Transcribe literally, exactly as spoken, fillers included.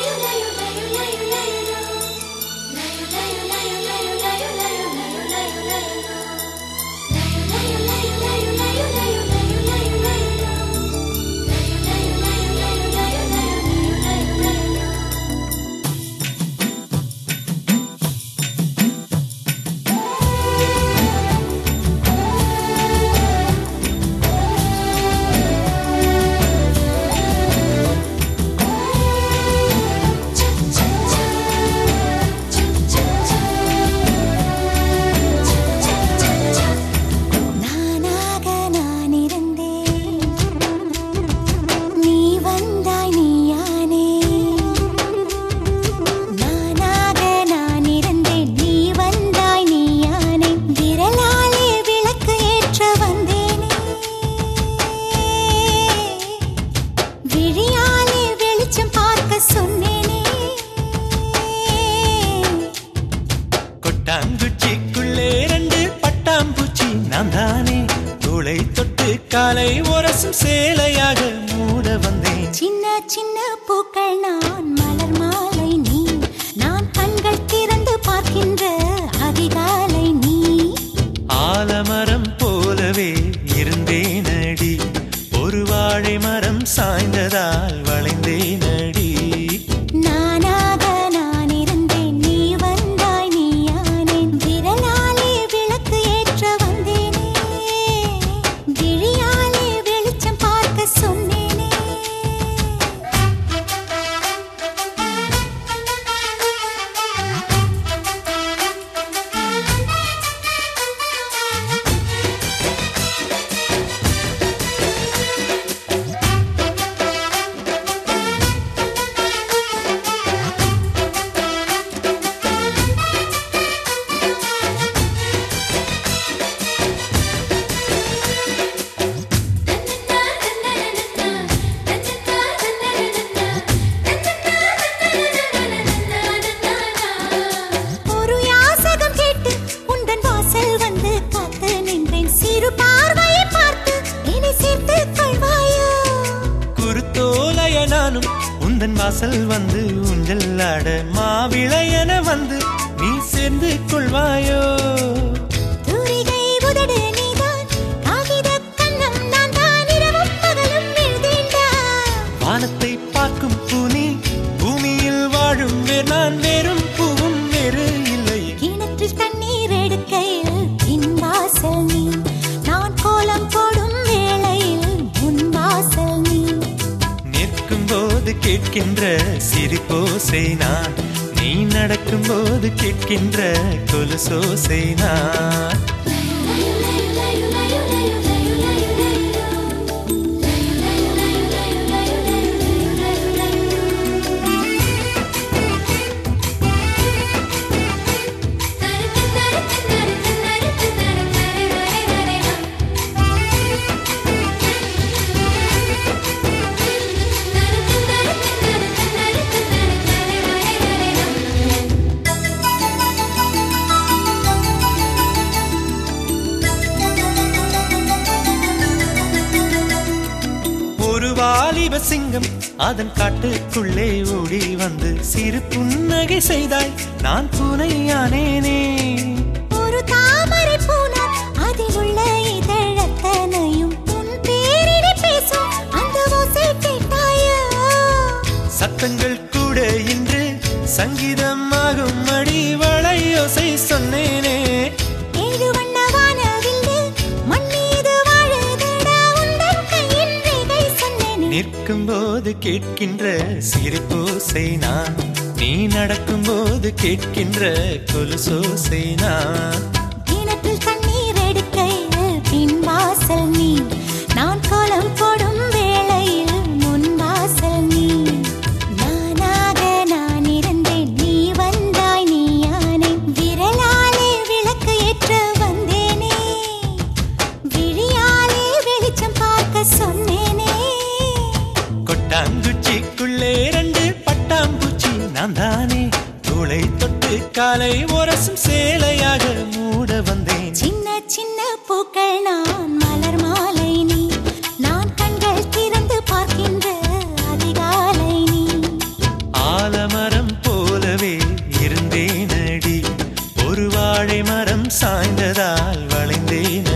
கொட்டாங்குச்சிக்குள்ளே ரெண்டு பட்டாம்பூச்சி நான் தானே தோளை தொட்டு காலை உரசும் சேலையாக மூட வந்தேன். சின்ன சின்ன பூக்கள் நான் மலர் மாலை நீ நான் கண்கள் திறந்து பார்க்கின்ற அதிகாலை நீ ஆலமரம் போலவே இருந்தேனடி ஒரு வாழை மரம் சாய்ந்ததால் வளைந்தேனடி. நானாக நான் இருந்தேன் நீ வந்தாய் நீயானேன் விரலாலே விளக்கு ஏற்ற வந்தேனே விழியாலே வெளிச்சம் பார்க்க சொன்னேனே. நானும் உந்தன் வாசல் வந்து ஊஞ்சல் ஆட மாவிளையன வந்து நீ சேர்ந்து கொள்வாயோ. தூரிகை உதடு நீதான் காகித கண்ணம் நான் தான் இரவும் பகலும் எழுதேண்டா. வானத்தை பார்க்கும் பூனி பூமியில் வாழும் வேர் நான் வேறும் பூவும் வேறு இல்லை. கிணற்றில் தண்ணீர் எடுக்கையில் பின் வாசல் நீ நான் கோலம் போடும் வேளையில் முன் வாசல் நீ நிற்கும் போது கேட்கின்ற சிரிப்போசை நான் நீ நடக்கும் போது கேட்கின்ற கொலுசோசை நான். ஒரு வாலிப சிங்கம் அதன் காட்டுக்குள்ளே ஓடி வந்து சிறு புன்னகை செய்தாய் நான் பூனையானேனே. ஒரு தாமரை பூனார் அதில் உள்ள இதழத்தனையும் உன் பேரினை பேசும் அந்த ஓசை கேட்டாயோ. சத்தங்கள் கூட இன்று சங்கீதமாகும் அடி வளையோசை சொன்னேனே. ஏழு வண்ண வானவில்லு மண் மீது வாழுதடா உந்தன் கையின் ரேகை சொன்னேனே. நிற்கும் போது கேட்கின்ற சிரிப்போசை நான் நீ நடக்கும் போது கேட்கின்ற கொலுசோசை நான். கிணற்றில் தண்ணீர் எடுக்கையில் பின் வாசல் நீ நான் கோலம் போடும் வேளையில் முன் வாசல் நீ. நானாக நான் இருந்தேன் நீ வந்தாய் நீயானே விரலாலே விளக்கு ஏற்ற வந்தேனே விழியாலே வெளிச்சம் பார்க்க சொன்னேனே. கொட்டாங்குச்சிக்குள்ளே ரெண்டு பட்டாம்பூச்சி நான் தானே தோளை தொட்டு காலை உரசும் சேலையாக மூட வந்தேன். சின்ன சின்ன பூக்கள் நான் மலர் மாலை நீ நான் கண்கள் திறந்து பார்க்கின்ற அதிகாலை நீ ஆல சாய்ந்ததால் வளைந்தேன்